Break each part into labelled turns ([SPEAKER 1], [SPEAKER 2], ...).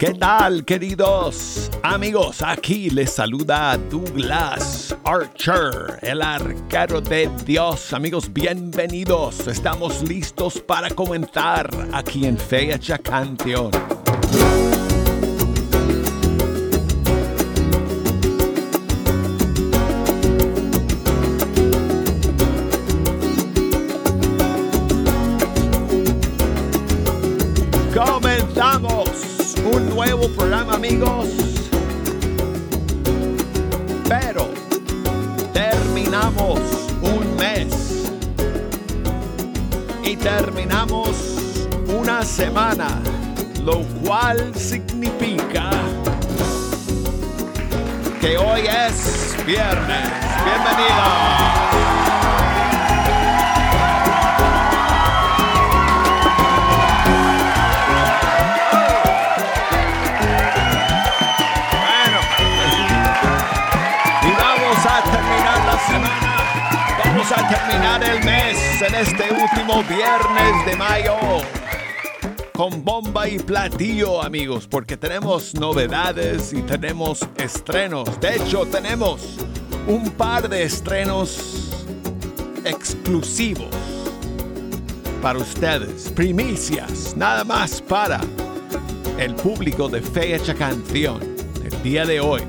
[SPEAKER 1] ¿Qué tal, queridos amigos? Aquí les saluda Douglas Archer, el arquero de Dios. Amigos, bienvenidos. Estamos listos para comenzar aquí en Fe Hecha Canción. Comenzamos un nuevo programa, amigos, pero terminamos un mes y terminamos una semana, lo cual significa que hoy es viernes. ¡Bienvenidos! Vamos a terminar el mes en este último viernes de mayo con bomba y platillo, amigos, porque tenemos novedades y tenemos estrenos. De hecho, tenemos un par de estrenos exclusivos para ustedes, primicias, nada más para el público de Fe Hecha Canción el día de hoy.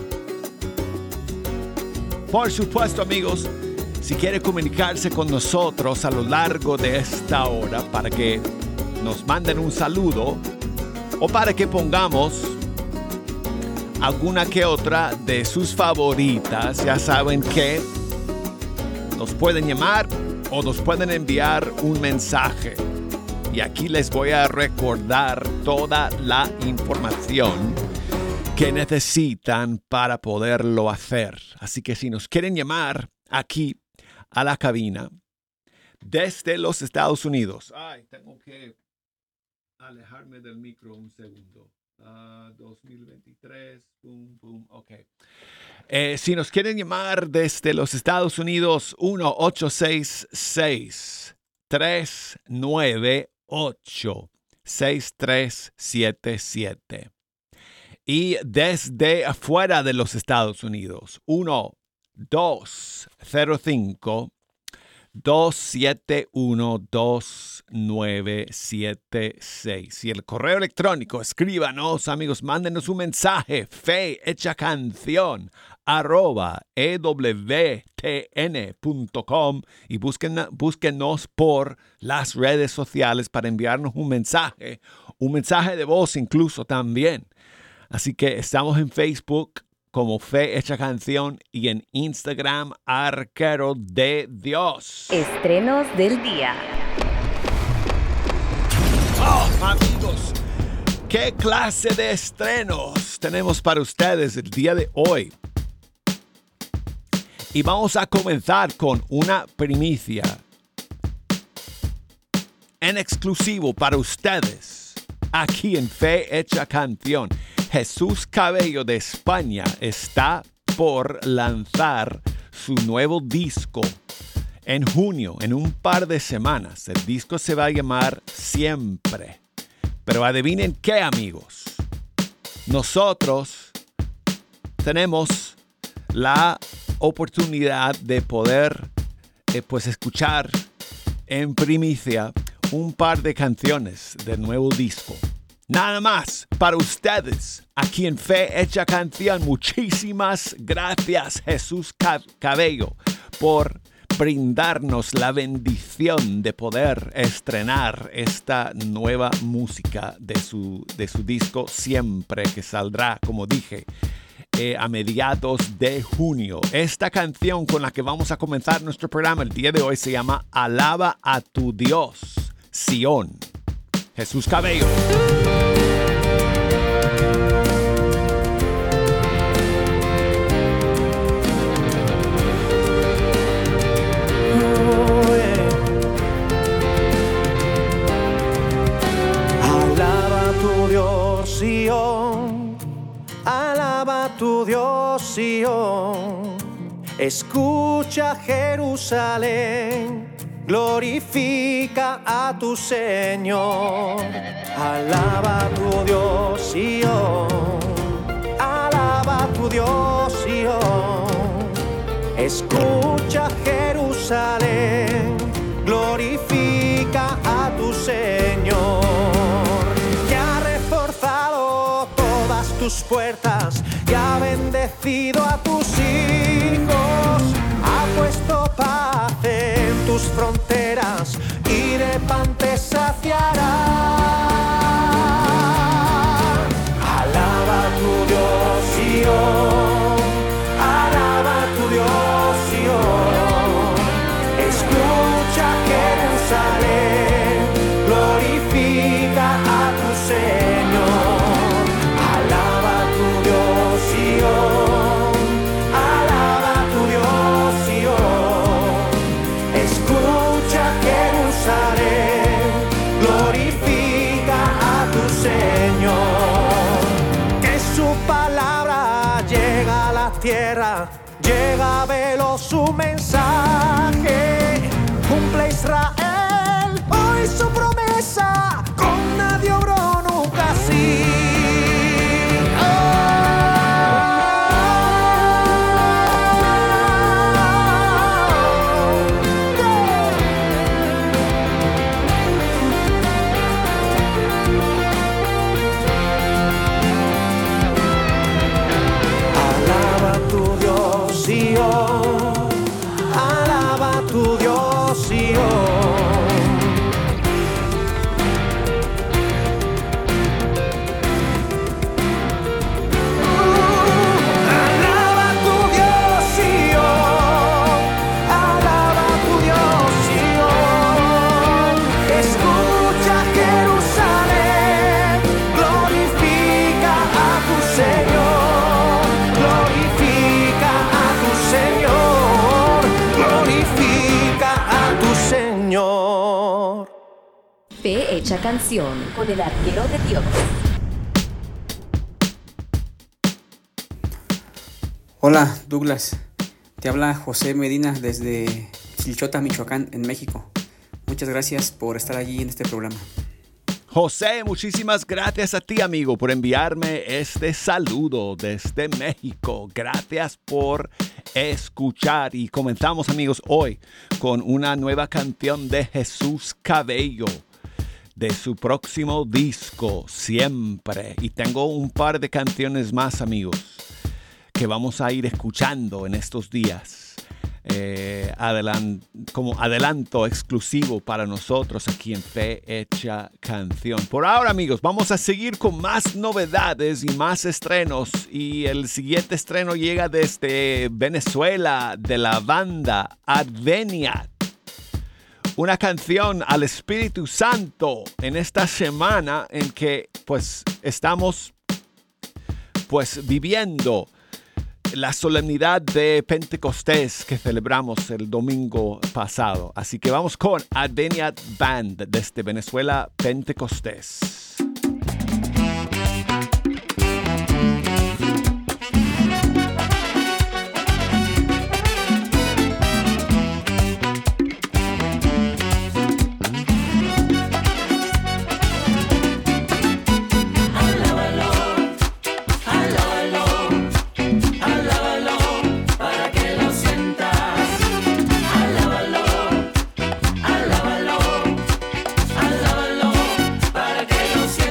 [SPEAKER 1] Por supuesto, amigos, si quiere comunicarse con nosotros a lo largo de esta hora para que nos manden un saludo o para que pongamos alguna que otra de sus favoritas, ya saben que nos pueden llamar o nos pueden enviar un mensaje. Y aquí les voy a recordar toda la información que necesitan para poderlo hacer. Así que si nos quieren llamar aquí a la cabina desde los Estados Unidos. Tengo que alejarme del micro un segundo. 2023, ok. Si nos quieren llamar desde los Estados Unidos, 1-866-398-6377. Y desde afuera de los Estados Unidos, 1-205-271-2976. Y el correo electrónico, escríbanos, amigos, mándenos un mensaje, fehechacanción@ewtn.com y búsquenos por las redes sociales para enviarnos un mensaje de voz incluso también. Así que estamos en Facebook como Fe Hecha Canción y en Instagram Arquero de Dios.
[SPEAKER 2] Estrenos del día.
[SPEAKER 1] Amigos, ¿qué clase de estrenos tenemos para ustedes el día de hoy? Y vamos a comenzar con una primicia en exclusivo para ustedes aquí en Fe Hecha Canción. Jesús Cabello de España está por lanzar su nuevo disco en junio, en un par de semanas. El disco se va a llamar Siempre. Pero adivinen qué, amigos. Nosotros tenemos la oportunidad de poder escuchar en primicia un par de canciones del nuevo disco. Nada más para ustedes aquí en Fe Hecha Canción. Muchísimas gracias, Jesús Cabello, por brindarnos la bendición de poder estrenar esta nueva música de su disco Siempre, que saldrá, como dije, a mediados de junio. Esta canción con la que vamos a comenzar nuestro programa el día de hoy se llama Alaba a tu Dios, Sión. Jesús Cabello.
[SPEAKER 3] Alaba a tu Dios, Sión. Alaba a tu Dios, Sión. Escucha, Jerusalén. glorifica a tu Señor. Alaba a tu Dios, Sión. Alaba a tu Dios, Sión. Escucha, Jerusalén, glorifica a tu Señor. Que ha reforzado todas tus puertas y ha bendecido a tus hijos. Ha puesto paz en tus fronteras y de pan te saciará. Alaba a tu Dios, Sión. Alaba a tu Dios, Sión. Escucha, Jerusalén, glorifica a tu Señor. Alaba a tu Dios, Sión. Alaba a tu Dios, Sión. Escucha, Jerusalén, glorifica a tu Señor. Que su palabra llega a la tierra, llega veloz su mensaje. Cumple Israel hoy su promesa, con nadie obró nunca así. Alaba a tu Dios, Sión. Alaba a tu Dios, Sión. Alaba a tu Dios, Sión. Alaba a tu Dios, Sión. Escucha, Jerusalén, glorifica a tu Señor. Glorifica a tu Señor. Glorifica a tu Señor.
[SPEAKER 2] Fe hecha canción con el arquero de Dios.
[SPEAKER 4] Hola Douglas, te habla José Medina desde Chilchota, Michoacán, en México. Muchas gracias por estar allí en este programa.
[SPEAKER 1] José, muchísimas gracias a ti, amigo, por enviarme este saludo desde México. Gracias por escuchar. Y comenzamos, amigos, hoy con una nueva canción de Jesús Cabello, de su próximo disco, Siempre. Y tengo un par de canciones más, amigos, que vamos a ir escuchando en estos días. Como adelanto exclusivo para nosotros aquí en Fe Hecha Canción. Por ahora, amigos, vamos a seguir con más novedades y más estrenos. Y el siguiente estreno llega desde Venezuela, de la banda Adveniat. Una canción al Espíritu Santo en esta semana en que pues estamos pues viviendo la solemnidad de Pentecostés que celebramos el domingo pasado. Así que vamos con Adveniat Band desde Venezuela, Pentecostés.
[SPEAKER 5] Alábalo para que lo sientas.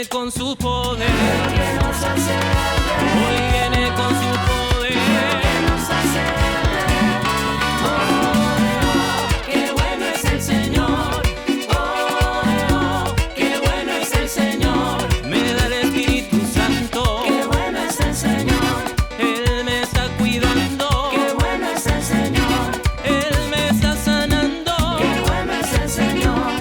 [SPEAKER 5] con su poder. El que nos hace ver. Hoy viene con su poder. El que nos hace ver. Oh, qué bueno es el Señor. Oh, qué bueno es el Señor. Me da el Espíritu Santo. Qué bueno es el Señor. Él me está cuidando. Qué bueno es el Señor. Él me está sanando. Qué bueno es el Señor.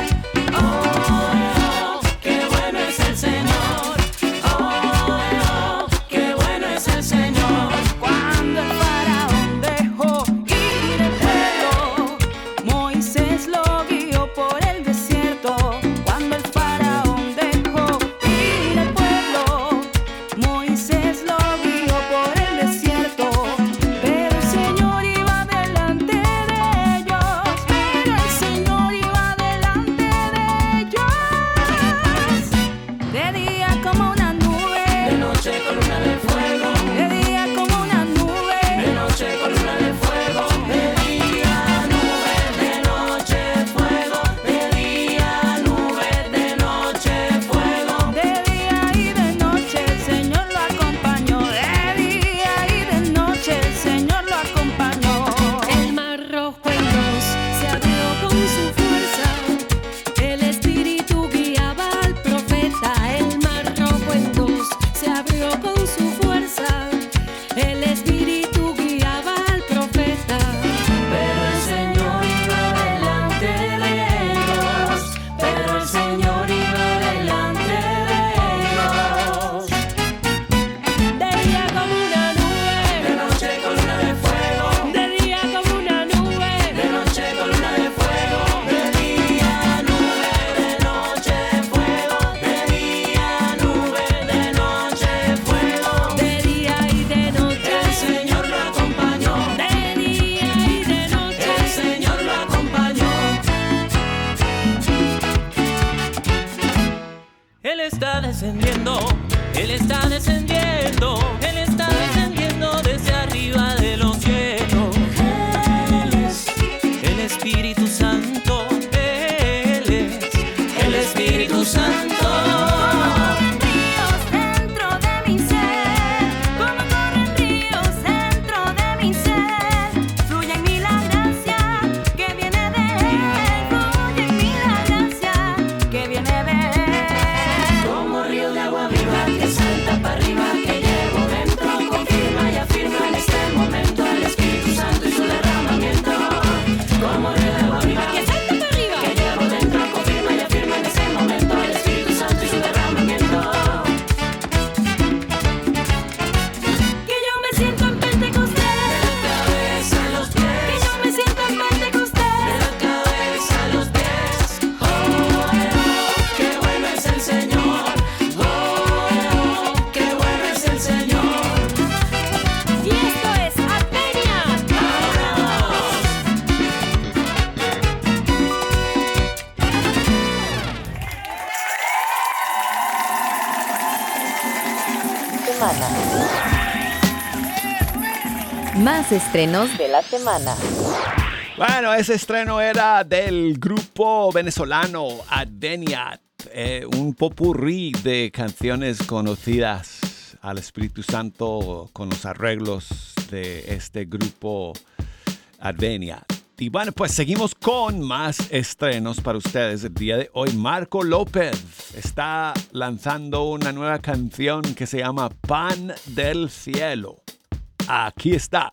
[SPEAKER 5] Oh, qué bueno es el Señor. Oh, qué bueno es el Señor.
[SPEAKER 6] Cuando el faraón dejó ir el pueblo, Moisés lo guió por el desierto. Cuando el faraón dejó ir el pueblo, Moisés lo guió por el desierto. Pero el Señor iba delante de ellos. Pero el Señor iba delante de ellos. De día como una nube,
[SPEAKER 5] De noche columna de fuego.
[SPEAKER 6] de día como una nube,
[SPEAKER 5] De noche columna de fuego. De día nube. De noche fuego. De día nube. De noche fuego.
[SPEAKER 6] de día y de noche el Señor lo acompañó. De día y de noche el Señor lo acompañó.
[SPEAKER 7] El mar rojo en dos se abrió con su fuerza. El Espíritu guiaba al profeta. El mar rojo en dos se abrió con su fuerza. El Espíritu guiaba al profeta.
[SPEAKER 5] Pero el Señor iba delante de ellos. Pero el Señor iba delante de ellos.
[SPEAKER 7] De día como una
[SPEAKER 5] De
[SPEAKER 7] nube,
[SPEAKER 5] noche columna de fuego.
[SPEAKER 7] de día como una nube,
[SPEAKER 5] De noche columna de fuego. De día nube. De noche fuego. De día nube. De noche fuego.
[SPEAKER 7] de día y de noche.
[SPEAKER 5] El Señor lo acompañó.
[SPEAKER 7] De día y de noche.
[SPEAKER 5] El Señor lo acompañó. Él está descendiendo. Él está descendiendo. Él está descendiendo desde arriba de los cielos. Él es el Espíritu Santo. Él es el Espíritu Santo.
[SPEAKER 6] Ríos dentro de mi ser, como corren ríos dentro de mi ser. Fluye en mí la gracia que viene de Él. Fluye en mí la gracia que viene de Él.
[SPEAKER 5] Como río de agua viva que salta para arriba, que llevo dentro, confirma y afirma en este momento el Espíritu Santo y su derramamiento. Como río de agua viva
[SPEAKER 7] Que salta para arriba.
[SPEAKER 5] que llevo dentro, confirma y afirma en este momento el Espíritu Santo y su derramamiento.
[SPEAKER 6] Que yo me siento en Pentecostés.
[SPEAKER 5] De la cabeza a los
[SPEAKER 6] Que
[SPEAKER 5] pies,
[SPEAKER 6] yo me siento en
[SPEAKER 5] de
[SPEAKER 6] Pentecostés.
[SPEAKER 5] la cabeza a los pies. Oh, qué bueno es el Señor. Oh, qué bueno es el Señor.
[SPEAKER 7] Y esto es Advenia.
[SPEAKER 2] Más estrenos de la semana.
[SPEAKER 1] Bueno, ese estreno era del grupo venezolano Advenia, un popurrí de canciones conocidas al Espíritu Santo con los arreglos de este grupo Advenia. Y bueno, pues seguimos con más estrenos para ustedes el día de hoy. Marco López está lanzando una nueva canción que se llama Pan del Cielo. Aquí está.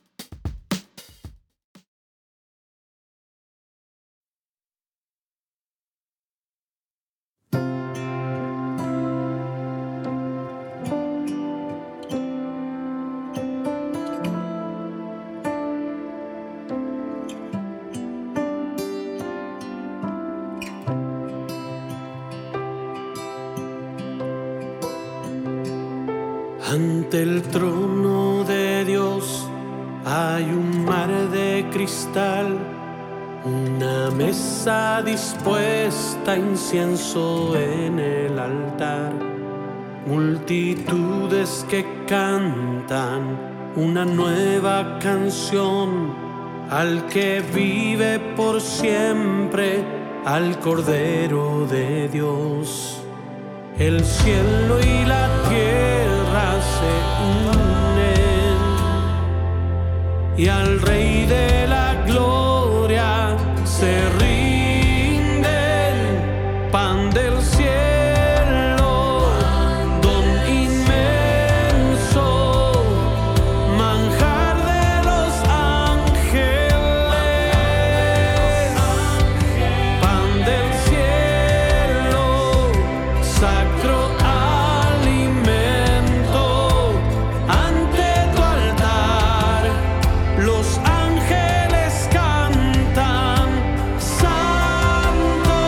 [SPEAKER 8] Ante el trono de Dios hay un mar de cristal, una mesa dispuesta, incienso en el altar, multitudes que cantan una nueva canción al que vive por siempre, al Cordero de Dios. el cielo y la tierra se unen y al Rey de la gloria se rinden. Pan del cielo, don inmenso, manjar de los ángeles. Pan del cielo, sacro alimento, ante tu altar los ángeles cantan: Santo,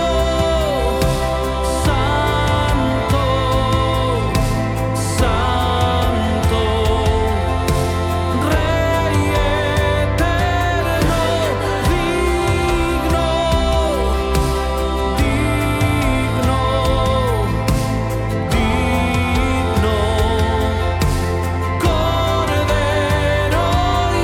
[SPEAKER 8] Santo, Santo, Rey eterno, digno, digno, digno, Cordero y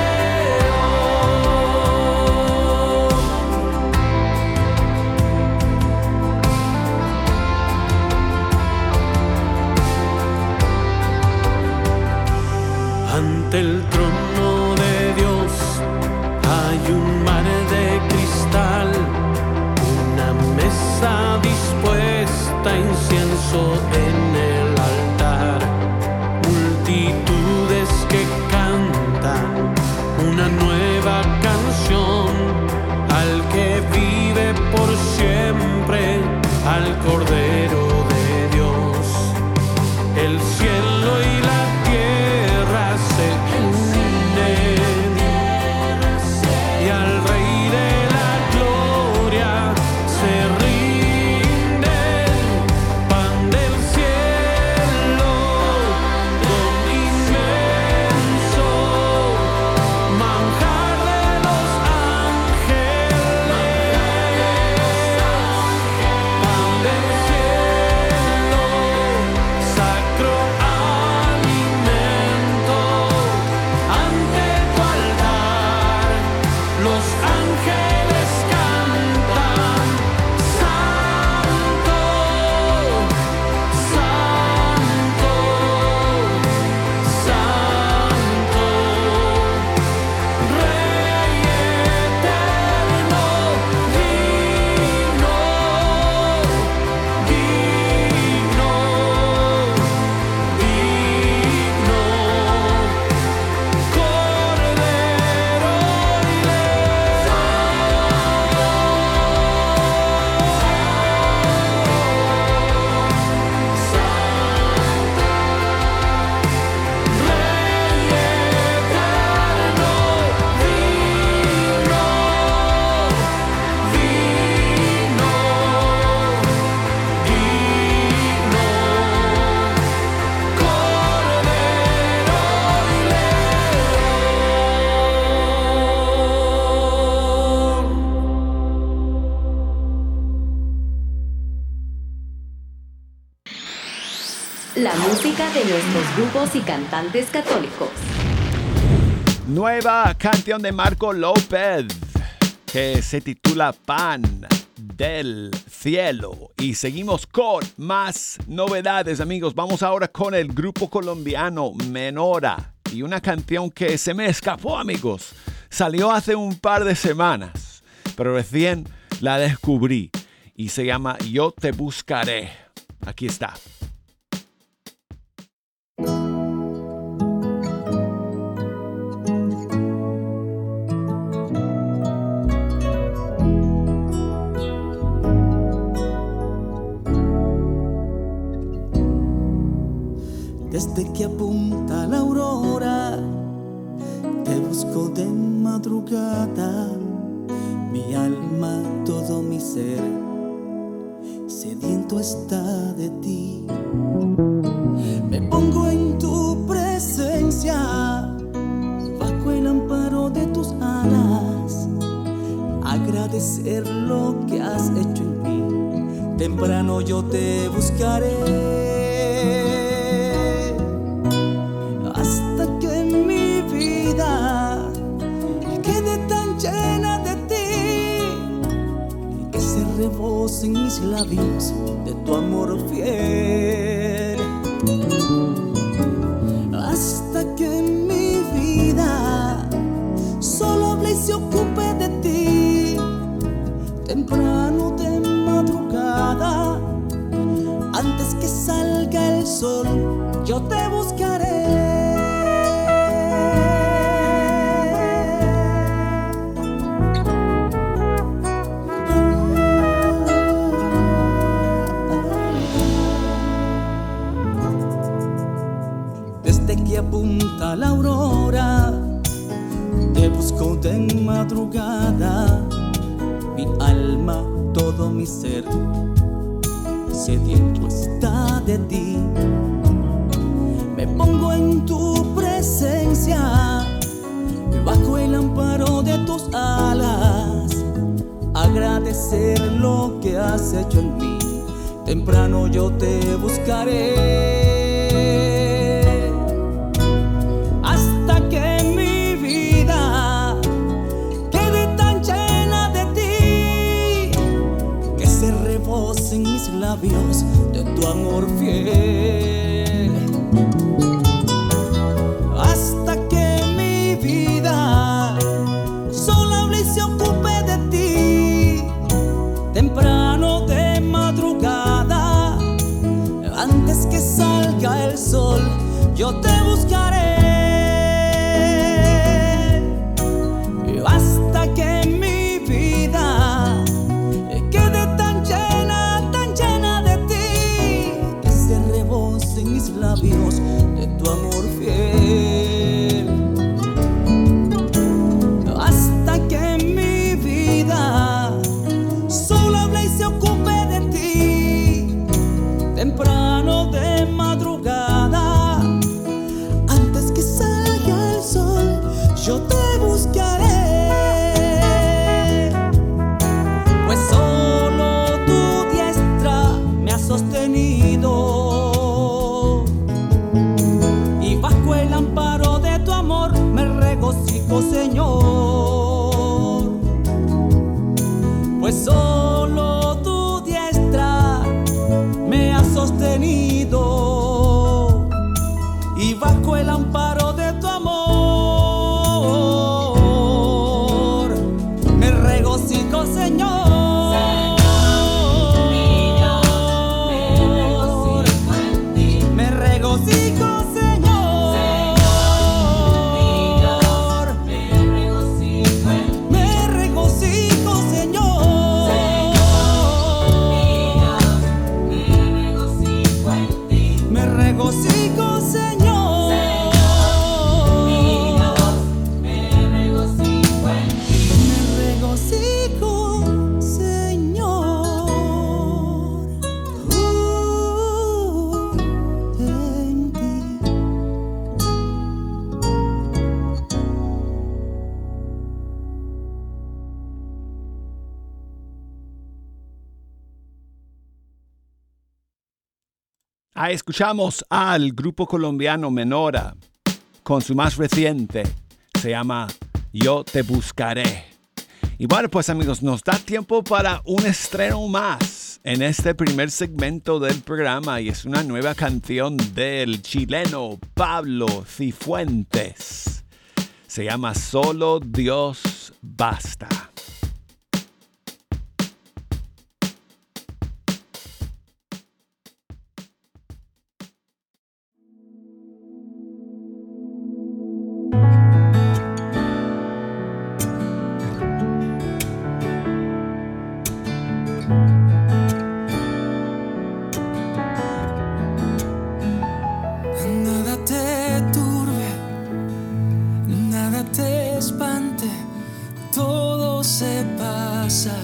[SPEAKER 8] ante el trono de Dios hay un mar de cristal, una mesa dispuesta, incienso en el altar, multitudes que cantan una nueva canción al que vive por siempre, al Cordero de Dios. El cielo y la tierra se unen y al Rey de la gloria se rinden. Pan del cielo, don inmenso, manjar de los ángeles. Pan del cielo, sacro alimento, ante tu altar los ángeles cantan: Santo, Santo, Santo, Rey eterno, digno, digno, digno, Cordero y Rey eterno, digno, digno, digno, Cordero y León.
[SPEAKER 2] La música de nuestros grupos y cantantes católicos.
[SPEAKER 1] Nueva canción de Marco López que se titula Pan del Cielo. Y seguimos con más novedades, amigos. Vamos ahora con el grupo colombiano Menora y una canción que se me escapó, amigos. Salió hace un par de semanas, pero recién la descubrí y se llama Yo te buscaré. Aquí está.
[SPEAKER 9] Desde que apunta la aurora, te busco de madrugada. Mi alma, todo mi ser, sediento está de ti. Me pongo en tu presencia, bajo el amparo de tus alas. Agradecer lo que has hecho en mí. Temprano yo te buscaré. rebose en mis labios de tu amor fiel. Hasta que en mi vida solo hable y se ocupe de ti, temprano de madrugada, antes que salga el sol, yo te buscaré. Desde que apunta la aurora, te busco de madrugada, mi alma, todo mi ser, sediento está de ti. Me pongo en tu presencia, bajo el amparo de tus alas, agradecer lo que has hecho en mí, temprano yo te buscaré. Hasta que mi vida quede tan llena de ti, que se rebose en mis labios de tu amor fiel. Hasta que mi vida solo hable y se ocupe de ti, temprano de madrugada, antes que salga el sol, yo te buscaré. Hasta que mi vida quede tan llena de ti, que se rebose en mis labios de tu amor fiel. Hasta que mi vida solo hable y se ocupe de ti, temprano de madrugada, antes que salga el sol, yo te buscaré. Pues solo tu diestra me ha sostenido, y bajo el amparo de tu amor me regocijo, Señor. Pues solo tu diestra me ha sostenido, y bajo el amparo de tu amor me regocijo, Señor. Me regocijo, Señor. Me regocijo, Señor. Me regocijo, Señor. Me regocijo, Señor, en ti.
[SPEAKER 1] Ahí escuchamos al grupo colombiano Menora con su más reciente, se llama Yo Te Buscaré. Y bueno, pues amigos, nos da tiempo para un estreno más en este primer segmento del programa, y es una nueva canción del chileno Pablo Cifuentes. Se llama Solo Dios Basta.
[SPEAKER 9] Nada te turbe, nada te espante, todo se pasa.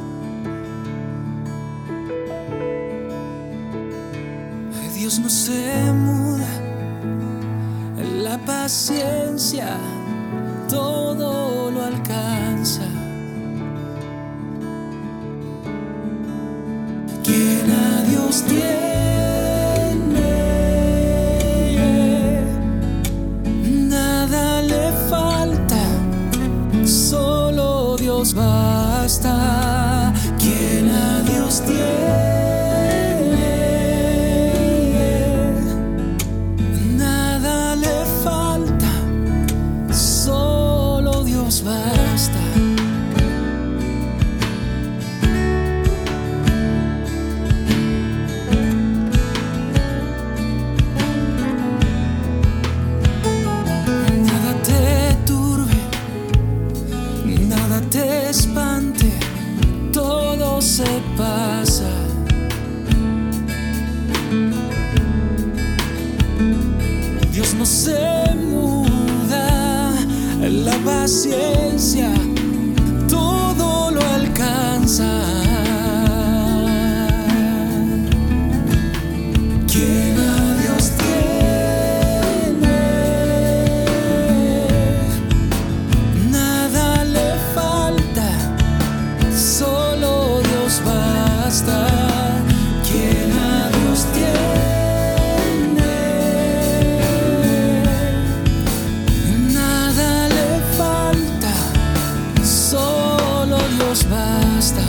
[SPEAKER 9] Dios no se muda, la paciencia todo lo alcanza. Quien a Dios tiene, nada le falta, solo Dios basta. Quien a se muda, la paciencia todo lo alcanza. Quien a Dios tiene, nada le falta, solo Dios basta. Quien a Dios tiene, nada le falta, solo Dios basta.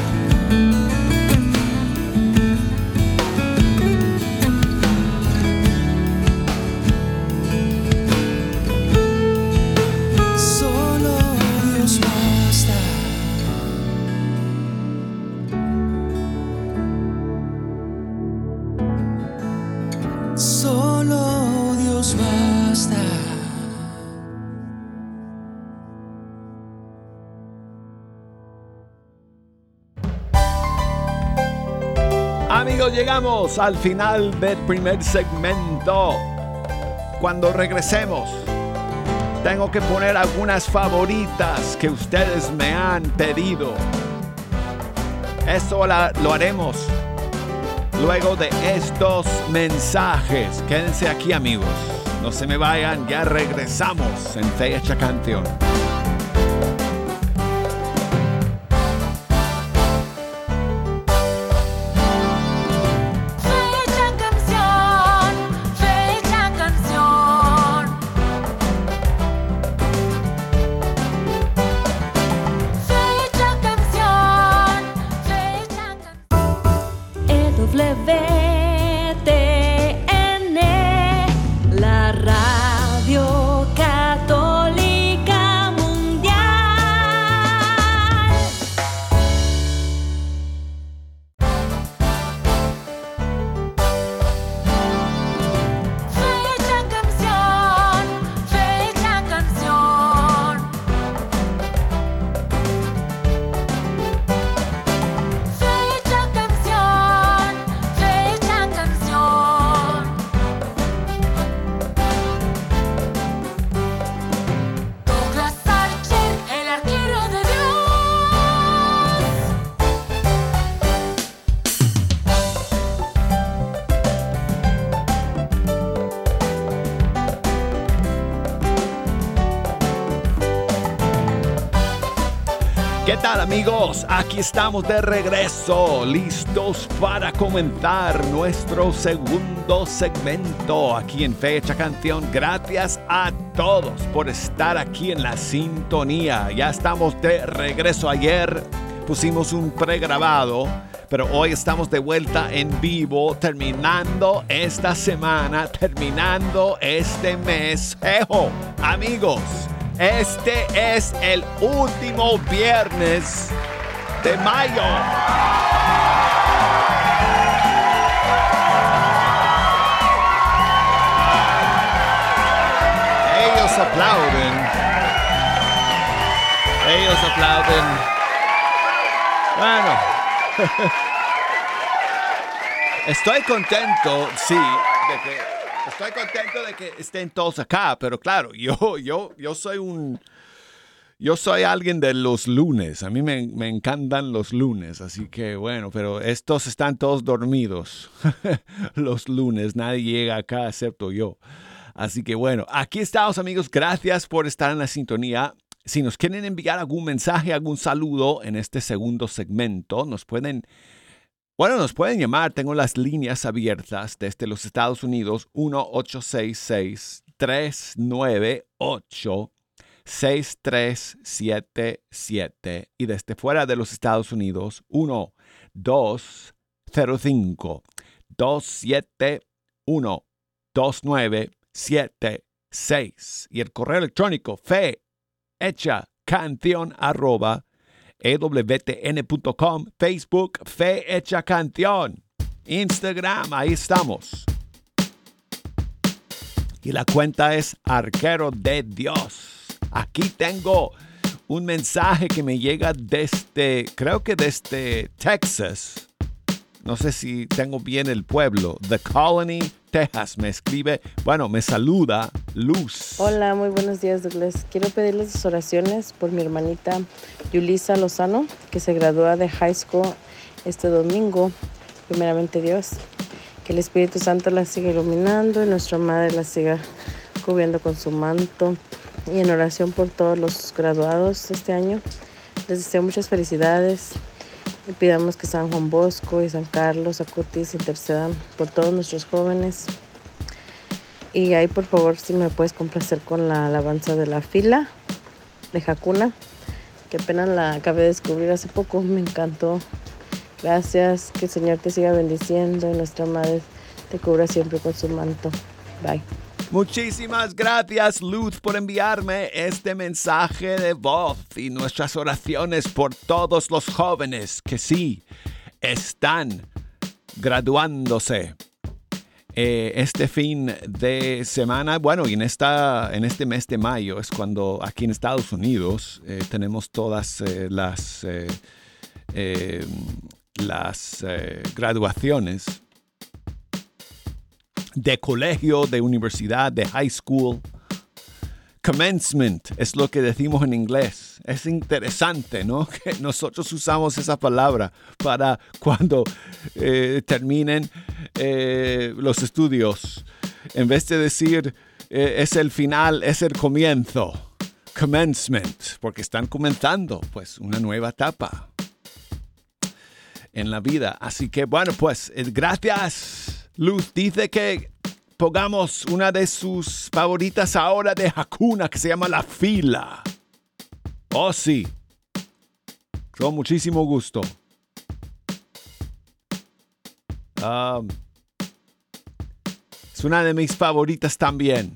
[SPEAKER 9] Solo Dios basta. Solo Dios basta.
[SPEAKER 1] Amigos, llegamos al final del primer segmento. Cuando regresemos, tengo que poner algunas favoritas que ustedes me han pedido. Eso lo haremos luego de estos mensajes. Quédense aquí, amigos. No se me vayan, ya regresamos en Fecha Canción.
[SPEAKER 10] Fecha canción, fecha canción. Fecha canción, fecha canción.
[SPEAKER 7] EWTN, la radio católica mundial.
[SPEAKER 10] Fecha canción, fecha canción. Fecha canción, fecha canción. Douglas Archer, el arquero de Dios.
[SPEAKER 1] ¿Qué tal, amigos? Aquí estamos de regreso, listos para comenzar nuestro segundo segmento aquí en Fecha Canción. Gracias a todos por estar aquí en la sintonía. Ya estamos de regreso. Ayer pusimos un pregrabado, pero hoy estamos de vuelta en vivo, terminando esta semana, terminando este mes. ¡Ejo! Amigos, este es el último viernes de mayo. Ellos aplauden. Ellos aplauden. Bueno. Estoy contento, sí, estoy contento de que estén todos acá, pero claro, yo soy alguien de los lunes. A mí me encantan los lunes, así que bueno, pero estos están todos dormidos. Los lunes, nadie llega acá excepto yo. Así que bueno, aquí estamos, amigos. Gracias por estar en la sintonía. Si nos quieren enviar algún mensaje, algún saludo en este segundo segmento, nos pueden llamar. Tengo las líneas abiertas desde los Estados Unidos, 1-866-398-6377. Y desde fuera de los Estados Unidos, 1-205-271-2976. Y el correo electrónico fehechacanción@ewtn.com, Facebook, Fe Hecha Canción, Instagram, ahí estamos. Y la cuenta es Arquero de Dios. Aquí tengo un mensaje que me llega desde Texas. No sé si tengo bien el pueblo. The Colony, Texas. Me escribe, bueno, me saluda Luz.
[SPEAKER 11] Hola, muy buenos días, Douglas. Quiero pedirles sus oraciones por mi hermanita Yulisa Lozano, que se gradúa de high school este domingo. Primeramente Dios, que el Espíritu Santo la siga iluminando y nuestra Madre la siga cubriendo con su manto. Y en oración por todos los graduados este año. Les deseo muchas felicidades. Y pidamos que San Juan Bosco y San Carlos Acutis intercedan por todos nuestros jóvenes. Y ahí, por favor, si me puedes complacer con la alabanza de la fila de Hakuna, que apenas la acabé de descubrir hace poco. Me encantó. Gracias. Que el Señor te siga bendiciendo y nuestra Madre te cubra siempre con su manto. Bye.
[SPEAKER 1] Muchísimas gracias, Luz, por enviarme este mensaje de voz y nuestras oraciones por todos los jóvenes que sí están graduándose este fin de semana. Bueno, y en este mes de mayo es cuando aquí en Estados Unidos tenemos todas las graduaciones de colegio, de universidad, de high school. Commencement es lo que decimos en inglés. Es interesante, ¿no? Que nosotros usamos esa palabra para cuando terminen los estudios. En vez de decir es el final, es el comienzo. Commencement, porque están comenzando pues una nueva etapa en la vida. Así que bueno, pues gracias. Luz dice que pongamos una de sus favoritas ahora de Hakuna, que se llama La Fila. Oh, sí. Con muchísimo gusto. Es una de mis favoritas también.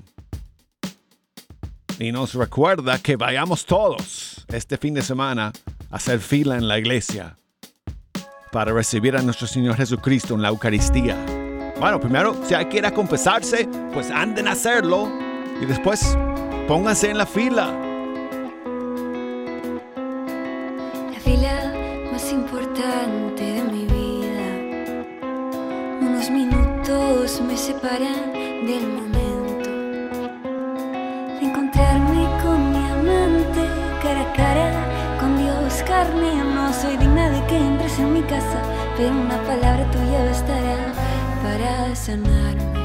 [SPEAKER 1] Y nos recuerda que vayamos todos este fin de semana a hacer fila en la iglesia para recibir a nuestro Señor Jesucristo en la Eucaristía. Bueno, primero, si hay que ir a confesarse, pues anden a hacerlo. Y después, pónganse en la fila.
[SPEAKER 12] La fila más importante de mi vida. Unos minutos me separan del momento de encontrarme con mi amante cara a cara, con Dios carne. No soy digna de que entres en mi casa, pero una palabra tuya bastará para sanarme.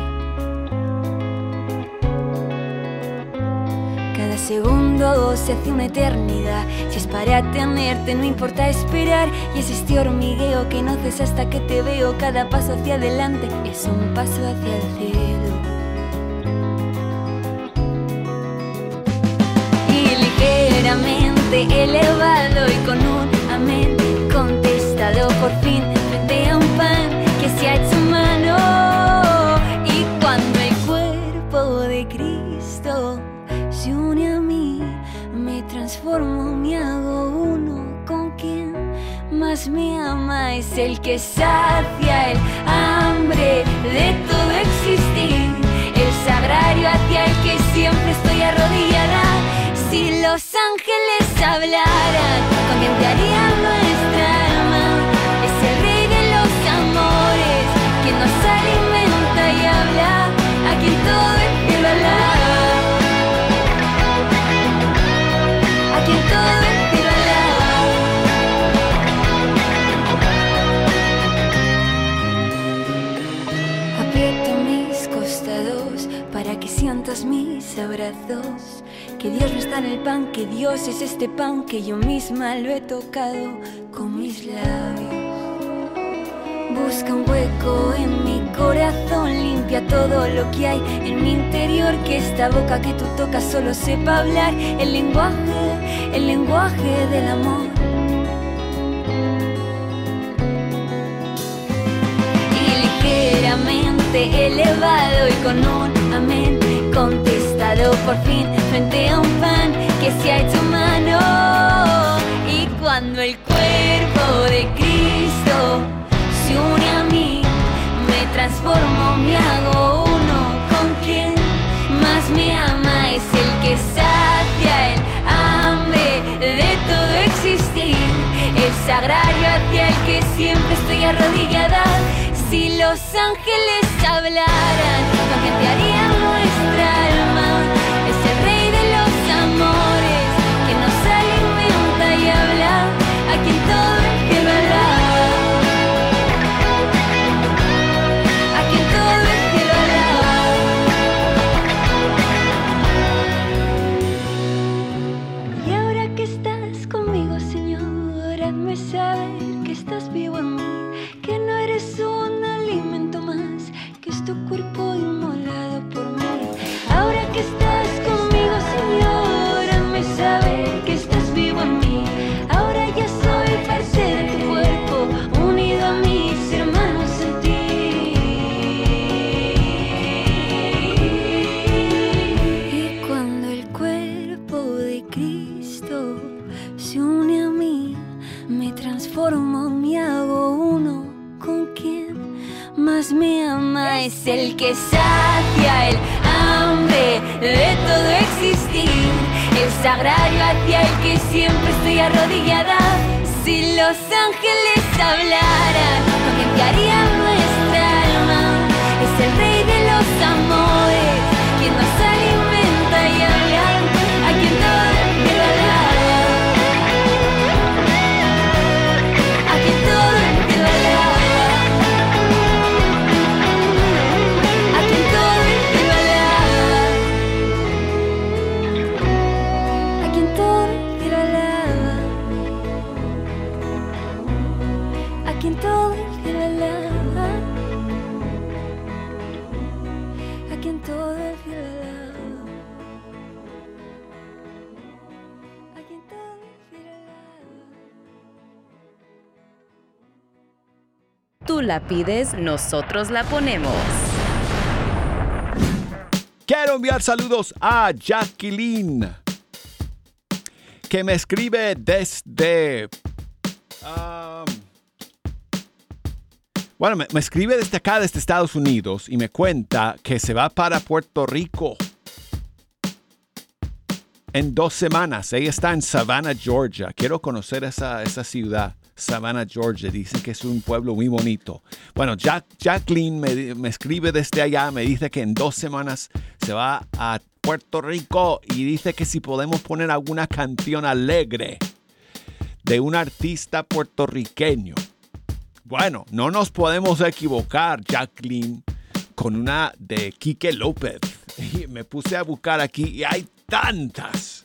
[SPEAKER 12] Cada segundo se hace una eternidad. Si es para tenerte no importa esperar. Y es este hormigueo que no cesa hasta que te veo. Cada paso hacia adelante es un paso hacia el cielo. Y ligeramente elevado y con un amén contestado por fin frente a un pan que se ha hecho humano. Y cuando el cuerpo de Cristo se une a mí, me transformo, me hago uno con quien más me ama. Es el que sacia el hambre de todo existir, el sagrario hacia el que siempre estoy arrodillada. Si los ángeles hablaran, contemplarían nuestra alma. Es el rey de los amores, quien nos alimenta y habla, a quien todo el cielo alaba, a quien todo el cielo alaba. Aprieto mis costados para que sientas mis abrazos. Que Dios no está en el pan, que Dios es este pan, que yo misma lo he tocado con mis labios. Busca un hueco en mi corazón, limpia todo lo que hay en mi interior. Que esta boca que tú tocas solo sepa hablar el lenguaje del amor. Y ligeramente elevado y con un amén contestado por fin frente a un pan que se ha hecho humano. Y cuando el cuerpo de Cristo se une a mí, me transformo, me hago uno con quien más me ama. Es el que sacia el hambre de todo existir, el sagrario hacia el que siempre estoy arrodillada. Si los ángeles hablaran, lo que te haría nuestra alma. Es el rey de los amores, que nos alimenta y habla, a quien todo el cielo alaba, a quien todo el cielo alaba. Y ahora que estás conmigo, Señor, hazme saber que estás vivo en mí, que no eres un alimento más, que es tu cuerpo inmolado por mí. Ahora que estás conmigo, Señor, hazme saber que estás vivo en mí. Ahora ya soy parte de tu cuerpo, unido a mis hermanos en ti. Y cuando el cuerpo de Cristo se une a mí, me transformo, me hago uno con quien más me ama. Es el que sacia el hambre de todo existir, el sagrario hacia el que siempre estoy arrodillada. Si los ángeles hablaran, lo que enviaría nuestra alma. Es el rey de los amores, quien nos alimenta y habla, a quien todo el cielo alaba, a quien todo el cielo alaba, a quien todo el cielo alaba, a quien todo el cielo alaba, a quien todo el cielo alaba, a quien todo el cielo alaba, a quien todo el cielo alaba.
[SPEAKER 2] Tú la pides, nosotros la ponemos.
[SPEAKER 1] Quiero enviar saludos a Jacqueline, que me escribe desde... me escribe desde acá, desde Estados Unidos, y me cuenta que se va para Puerto Rico en 2 semanas. Ella está en Savannah, Georgia. Quiero conocer esa ciudad, Savannah, Georgia. Dicen que es un pueblo muy bonito. Bueno, Jacqueline me escribe desde allá, me dice que en 2 semanas se va a Puerto Rico y dice que si podemos poner alguna canción alegre de un artista puertorriqueño. Bueno, no nos podemos equivocar, Jacqueline, con una de Quique López. Y me puse a buscar aquí y hay tantas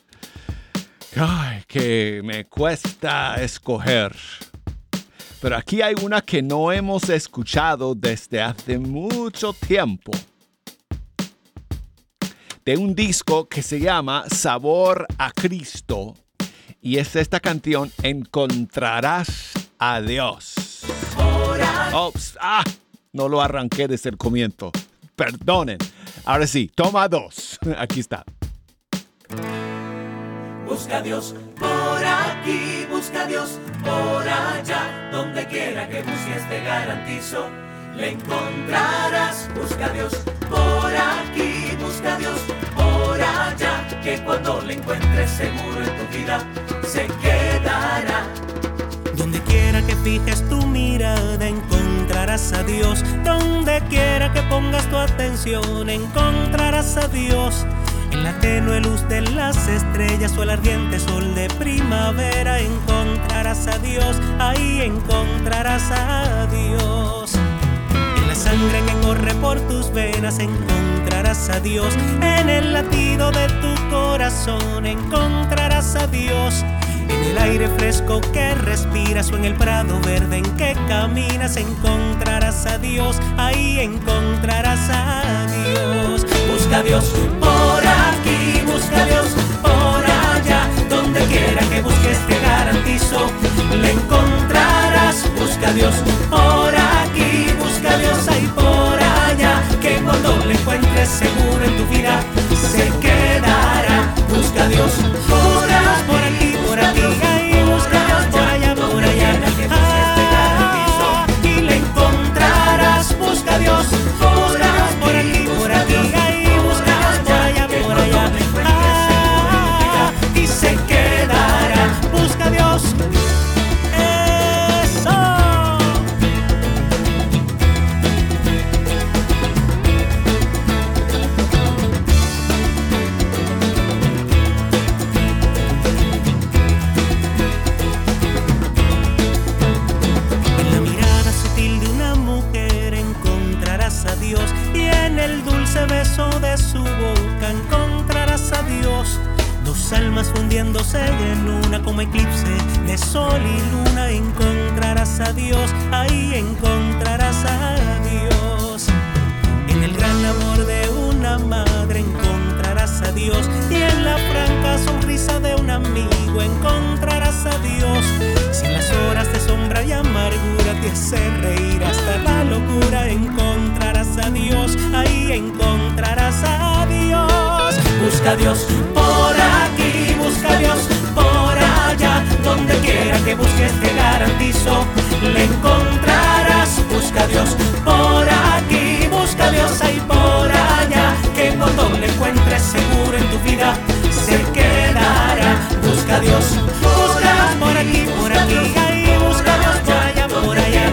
[SPEAKER 1] que me cuesta escoger. Pero aquí hay una que no hemos escuchado desde hace mucho tiempo. De un disco que se llama Sabor a Cristo. Y es esta canción, Encontrarás a Dios. No lo arranqué desde el comienzo. Perdonen. Ahora sí, toma 2. Aquí está.
[SPEAKER 3] Busca a Dios por aquí, busca a Dios por allá. Donde quiera que busques te garantizo, le encontrarás. Busca a Dios por aquí, busca a Dios por allá. Que cuando le encuentres seguro en tu vida se quedará.
[SPEAKER 8] Donde quiera que fijes tu mirada encontrarás a Dios. Donde quiera que pongas tu atención encontrarás a Dios. En la tenue luz de las estrellas o el ardiente sol de primavera encontrarás a Dios. Ahí encontrarás a Dios. En la sangre que corre por tus venas encontrarás a Dios. En el latido de tu corazón encontrarás a Dios. En el aire fresco que respiras o en el prado verde en que caminas encontrarás a Dios, ahí encontrarás a Dios.
[SPEAKER 3] Busca a Dios por aquí, busca a Dios por allá. Donde quiera que busques te garantizo, le encontrarás. Busca a Dios por aquí, busca a Dios ahí por allá. Que cuando le encuentres seguro en tu vida se quedará. Busca a Dios por aquí, por aquí, ahí busca a Dios por allá, por allá. Y le encontrarás. Busca a Dios por aquí, por aquí, ahí busca a Dios por allá, por allá. Y se quedará.
[SPEAKER 8] Busca a Dios. Eso. el dulce beso de su boca encontrarás a Dios. Dos almas fundiéndose en una como eclipse de sol y luna. Encontrarás a Dios, ahí encontrarás a Dios. En el gran amor de una madre encontrarás a Dios. Y en la franca sonrisa de un amigo encontrarás a Dios. Si en las horas de sombra y amargura te hacen reír hasta la locura, encontrarás a Dios, ahí encontrarás a Dios. Busca a Dios por aquí, busca a Dios por allá. Donde quiera que busques te garantizo, le encontrarás. Busca a Dios por aquí, busca a Dios ahí por allá. Que cuando le encuentres seguro en tu vida se quedará. Busca a Dios por aquí, ahí busca a Dios por allá, por allá.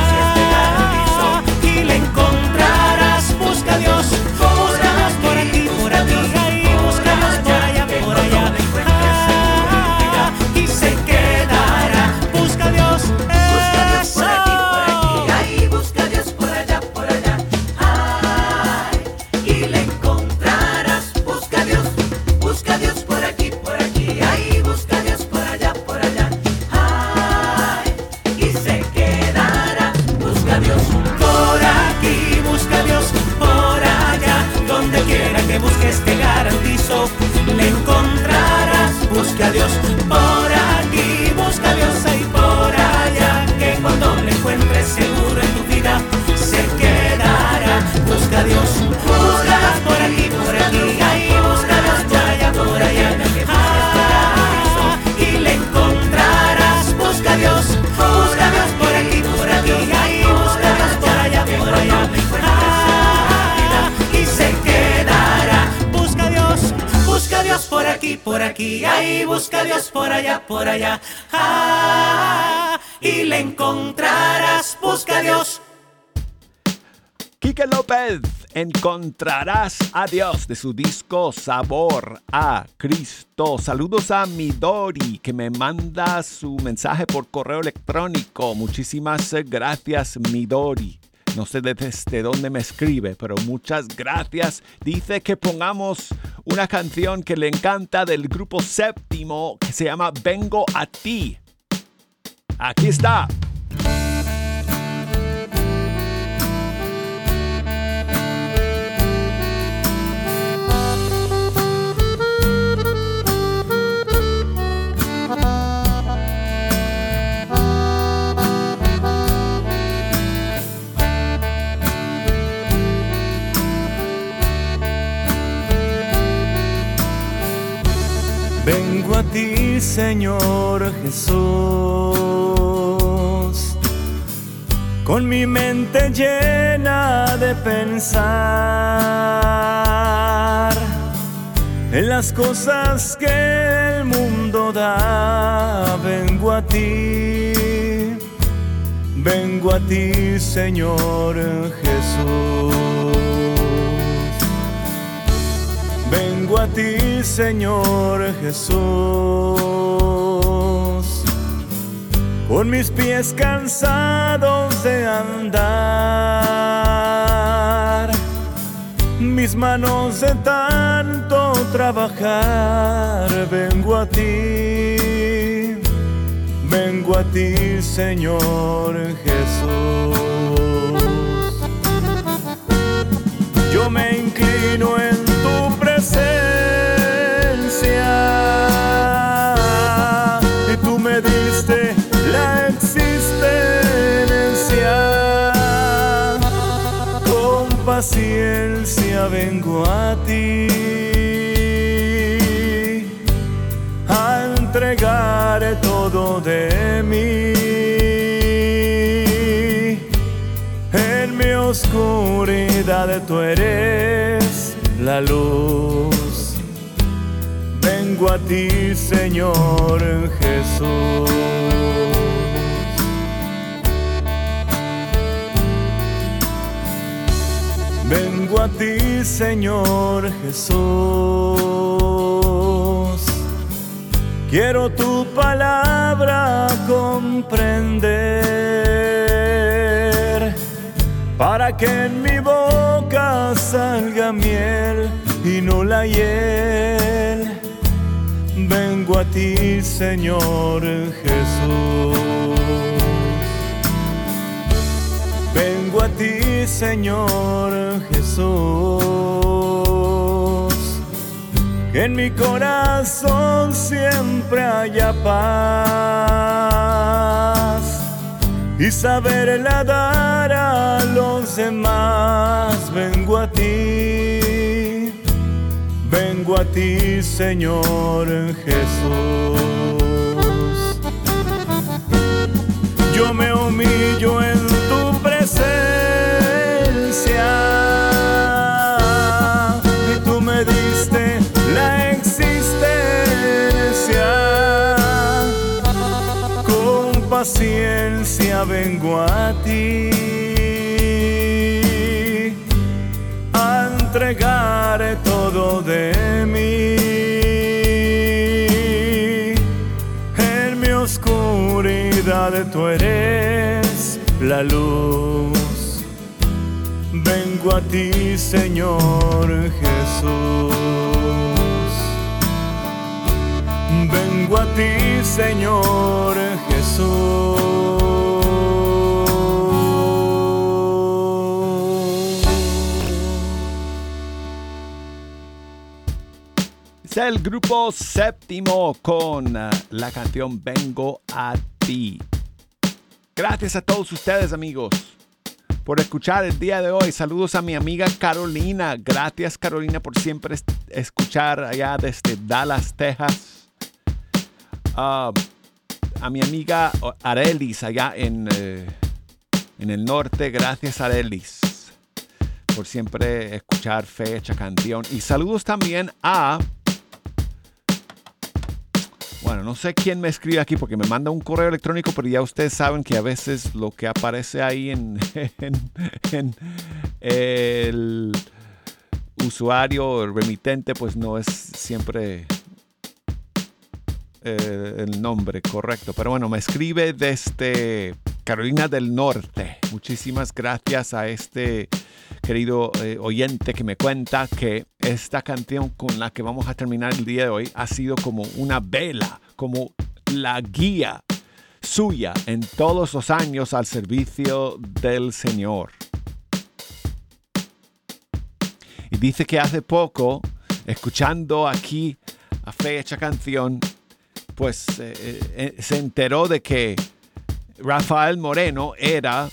[SPEAKER 8] Y le encontrarás. Busca a Dios por aquí, ahí busca a Dios por allá, por allá. Y se quedará. Busca a Dios por aquí, ahí busca a Dios por allá, por allá. Y le encontrarás. Busca a Dios por aquí, ahí busca a Dios por allá, por allá. Y se quedará. Busca a Dios por aquí, busca a Dios por allá. Donde quiera que busques te garantizo, le encontrarás. Busca a Dios por aquí, busca a Dios ahí por allá. Que cuando le encuentres seguro en tu vida se quedará. Busca a Dios por aquí, ahí busca a Dios por allá, por allá. Y le encontrarás. Busca a Dios por aquí, ahí busca a Dios por allá, por allá. Y se quedará. Busca a Dios por aquí, ahí busca a Dios por allá, por allá. Y le encontrarás. Busca a Dios.
[SPEAKER 1] Quique López, encontrarás a Dios, de su disco Sabor a Cristo. Saludos a Midori, que me manda su mensaje por correo electrónico. Muchísimas gracias, Midori. No sé desde dónde me escribe, pero muchas gracias. Dice que pongamos una canción que le encanta del grupo Séptimo, que se llama Vengo a ti. Aquí está.
[SPEAKER 13] Vengo a ti, Señor Jesús, con mi mente llena de pensar en las cosas que el mundo da. Vengo a ti, Señor Jesús. Vengo a ti, Señor Jesús, con mis pies cansados de andar, mis manos de tanto trabajar. Vengo a ti, Señor Jesús. Yo me inclino en tu presencia y tú me diste la existencia. Con paciencia vengo a ti a entregar todo de mí. En mi oscuridad tú eres la luz. Vengo a ti, Señor Jesús. Vengo a ti, Señor Jesús. Quiero tu palabra comprender, para que en mi boca salga miel y no la hiel. Vengo a ti, Señor Jesús. Vengo a ti, Señor Jesús. Que en mi corazón siempre haya paz y saberla dar a los demás. Vengo a ti Señor Jesús. Yo me humillo en tu presencia y tú me diste la existencia. Con paciencia vengo a ti a entregar todo de mí. En mi oscuridad tú eres la luz. Vengo a ti, Señor Jesús. Vengo a ti, Señor Jesús.
[SPEAKER 1] Es el grupo Séptimo con la canción Vengo a ti. Gracias a todos ustedes, amigos, por escuchar el día de hoy. Saludos a mi amiga Carolina. Gracias, Carolina, por siempre escuchar allá desde Dallas, Texas. A mi amiga Arelis allá en el norte. Gracias, Arelis, por siempre escuchar Fecha Canción. Y saludos también a... Bueno, no sé quién me escribe aquí porque me manda un correo electrónico, pero ya ustedes saben que a veces lo que aparece ahí en el usuario, el remitente, pues no es siempre el nombre correcto. Pero bueno, me escribe desde Carolina del Norte. Muchísimas gracias a este querido oyente que me cuenta que esta canción con la que vamos a terminar el día de hoy ha sido como una vela, como la guía suya en todos los años al servicio del Señor. Y dice que hace poco, escuchando aquí a Fecha Canción, pues se enteró de que Rafael Moreno era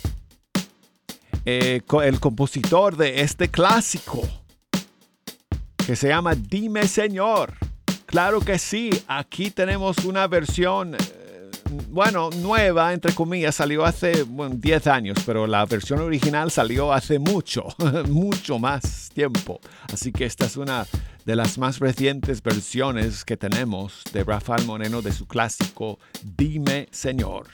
[SPEAKER 1] el compositor de este clásico que se llama Dime Señor. Claro que sí, aquí tenemos una versión, nueva, entre comillas, salió hace 10 años, pero la versión original salió hace mucho más tiempo. Así que esta es una de las más recientes versiones que tenemos de Rafael Moreno de su clásico Dime Señor.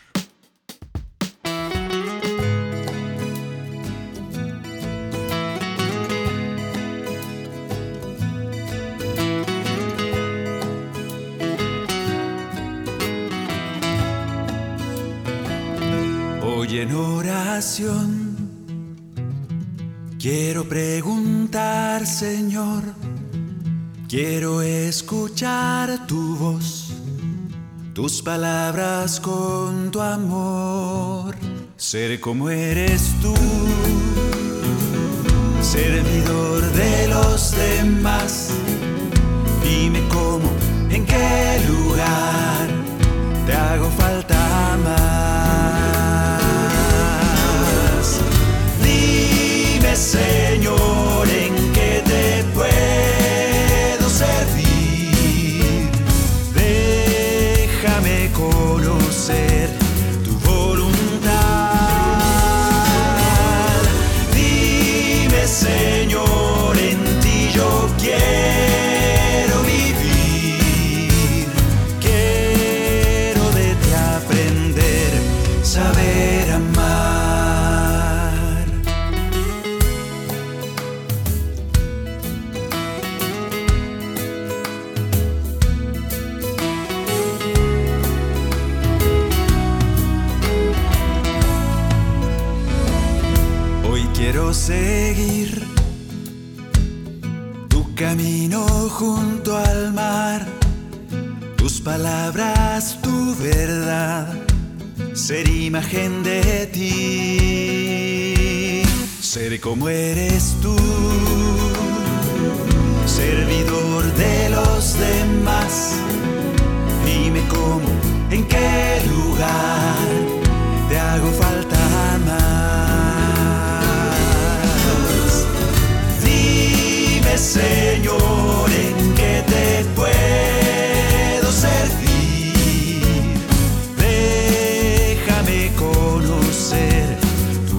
[SPEAKER 14] Hoy en oración quiero preguntar, Señor, quiero escuchar tu voz, tus palabras con tu amor. Ser como eres tú, servidor de los demás. Dime cómo, en qué lugar te hago falta más. Dime, Señor, en qué te puedo servir. Déjame conocer tu voluntad. 'Señor, en ti yo quiero Camino junto al mar, tus palabras, tu verdad, ser imagen de ti. Seré como eres tú, servidor de los demás. Dime cómo, en qué lugar te hago falta más. Dime, Señor, en qué te puedo servir. Déjame conocer tu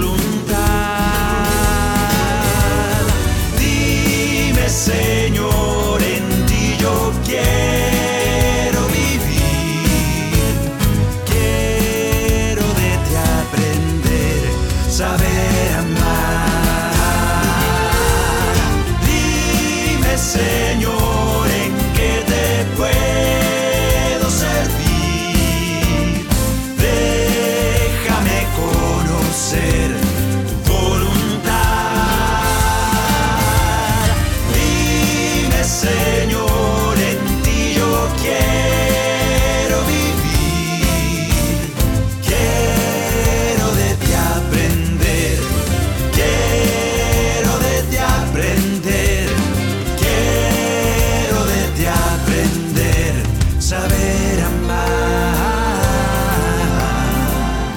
[SPEAKER 14] voluntad. Dime, Señor, en ti yo quiero vivir. Quiero de ti aprender, saber amar. Dime, Señor, en qué te puedo servir. Déjame conocer tu voluntad. Dime, Señor, en ti yo quiero vivir. Quiero de ti aprender. Quiero de ti aprender. Quiero de ti aprender, saber amar.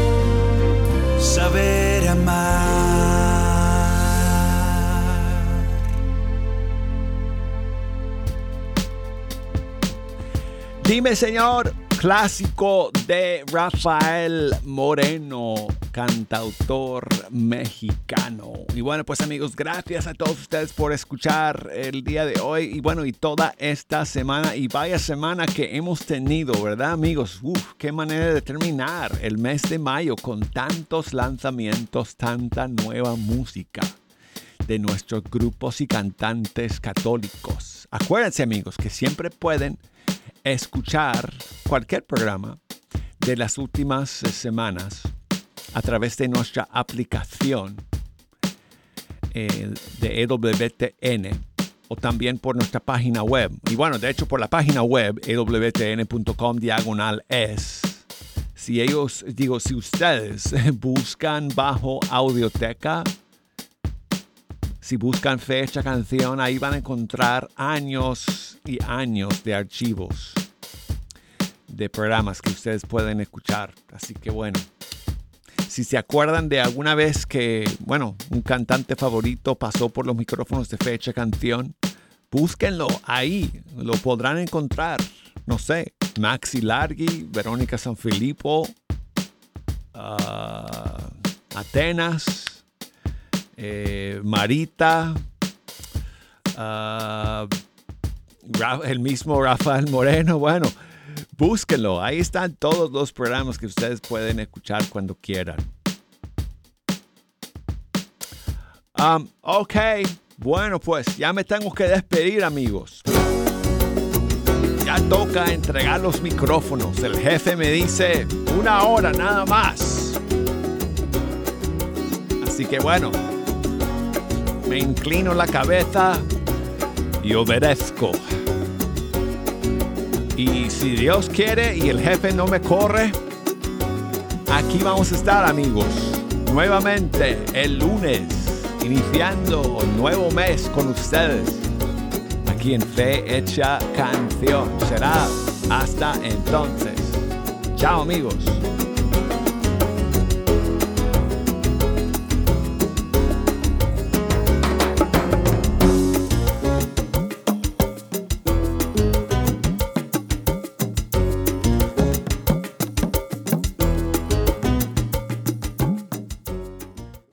[SPEAKER 14] Saber amar.
[SPEAKER 1] Dime, Señor, clásico de Rafael Moreno, cantautor mexicano. Y bueno, pues amigos, gracias a todos ustedes por escuchar el día de hoy y bueno, y toda esta semana. Y vaya semana que hemos tenido, ¿verdad, amigos? Qué manera de terminar el mes de mayo con tantos lanzamientos, tanta nueva música de nuestros grupos y cantantes católicos. Acuérdense, amigos, que siempre pueden escuchar cualquier programa de las últimas semanas a través de nuestra aplicación de EWTN o también por nuestra página web. Y bueno, de hecho por la página web ewtn.com/es. Si ustedes buscan bajo Audioteca, si buscan fecha, canción, ahí van a encontrar años y años de archivos de programas que ustedes pueden escuchar. Así que bueno, si se acuerdan de alguna vez que, bueno, un cantante favorito pasó por los micrófonos de fecha, canción, búsquenlo ahí, lo podrán encontrar. No sé, Maxi Largi, Verónica Sanfilippo, Atenas, Marita, el mismo Rafael Moreno. Bueno, búsquenlo. Ahí están todos los programas que ustedes pueden escuchar cuando quieran. Ok, bueno, pues ya me tengo que despedir, amigos. Ya toca entregar los micrófonos. El jefe me dice 1 hora nada más. Así que bueno, me inclino la cabeza y obedezco. Y si Dios quiere y el jefe no me corre, aquí vamos a estar, amigos, nuevamente el lunes, iniciando un nuevo mes con ustedes, aquí en Fe Hecha Canción. Será hasta entonces. Chao, amigos.